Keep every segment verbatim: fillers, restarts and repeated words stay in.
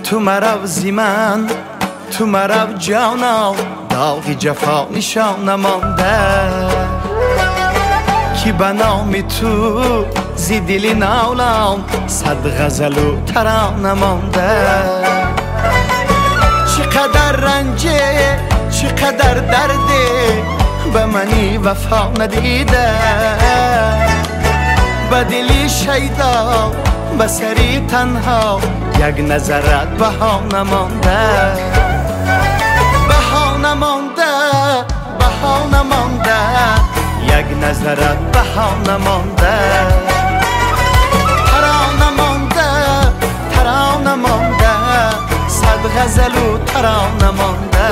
تو مرا زیمن تو مرا جانا داغی جفا نشان نمانده کی به نام تو زی دلی ناولم صد غزل و ترانه مانده چقدر رنجه چقدر درده به منی وفا ندیده به دلی شیدا به سری تنها یک نظرت بها نمانده بها نمانده بها نمانده یک نظرت بها نمانده ترانه مانده ترانه مانده صد غزل و ترانه مانده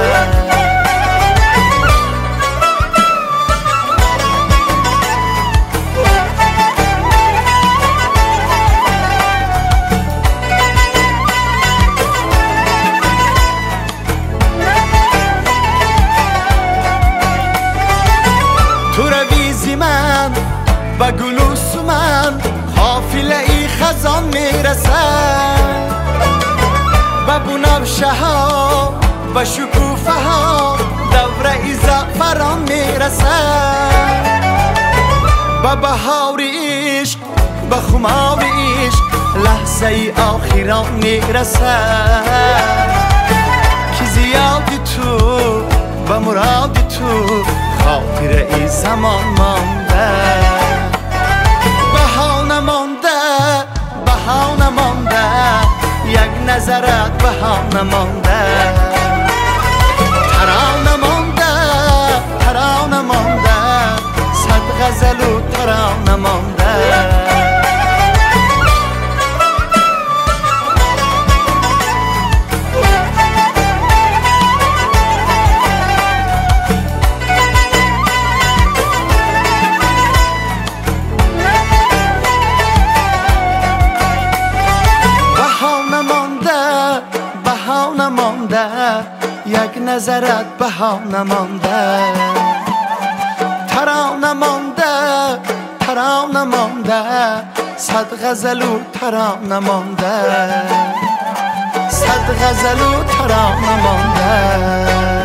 تو رویزی من و گلوس من قافله ای خزان میرسد و بنفشه ها و شکوفه ها دوره ای زعفران میرسد و بهار عشق و خمار عشق لحظه ای آخران میرسد که زیادی تو و مرادی تو خاطر ای زمان مانده بها نمانده بها نمانده یک نظرت بها نمانده ترانه مانده ترانه مانده صد غزل و ترانه مانده بها نمانده یک نظرت بها نمانده ترانه مانده ترانه مانده صد غزل و ترانه مانده صد غزل و ترانه مانده